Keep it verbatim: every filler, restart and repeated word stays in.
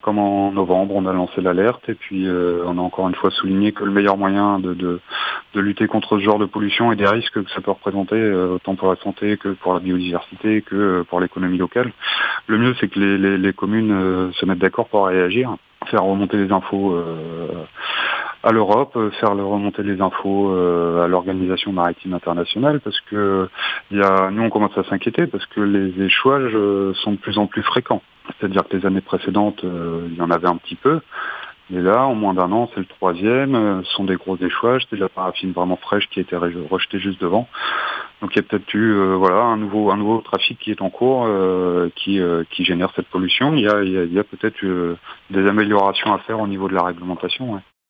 comme en novembre, on a lancé l'alerte et puis euh, on a encore une fois souligné que le meilleur moyen de, de, de lutter contre ce genre de pollution et des risques que ça peut représenter, euh, autant pour la santé que pour la biodiversité, que pour l'économie locale, le mieux c'est que les, les, les communes euh, se mettent d'accord pour réagir, faire remonter les infos euh, à l'Europe, faire remonter les infos euh, à l'Organisation maritime internationale, parce que il y a, nous on commence à s'inquiéter parce que les échouages euh, sont de plus en plus fréquents. C'est-à-dire que les années précédentes, euh, il y en avait un petit peu, mais là, en moins d'un an, c'est le troisième, euh, ce sont des gros échouages, c'est de la paraffine vraiment fraîche qui a été rejetée juste devant. Donc il y a peut-être eu euh, voilà un nouveau un nouveau trafic qui est en cours, euh, qui euh, qui génère cette pollution. Il y a il y a, il y a peut-être euh, des améliorations à faire au niveau de la réglementation. Ouais.